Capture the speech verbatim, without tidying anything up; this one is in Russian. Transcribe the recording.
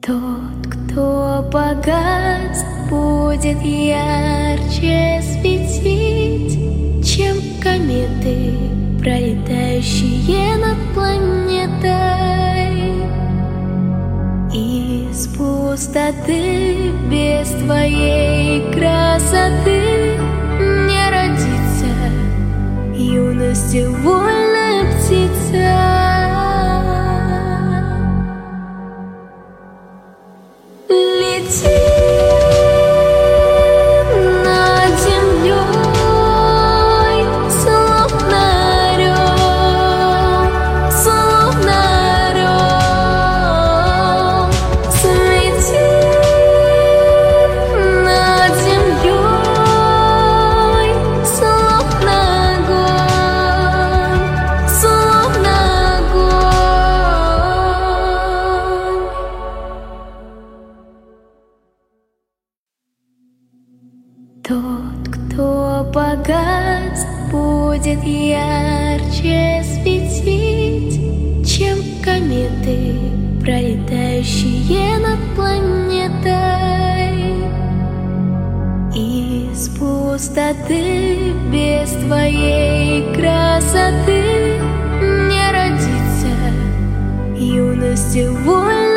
Тот, кто погас, будет ярче светить, чем кометы, пролетающие над планетой. Из пустоты без твоей красоты не родится юности вольная птица. Лети над землей, словно орел, словно орел. Взлети над землей, словно огонь, словно огонь. Тот, кто погас, будет ярче светить, чем кометы, пролетающие над планетой. Из пустоты без твоей красоты не родится юности вольной.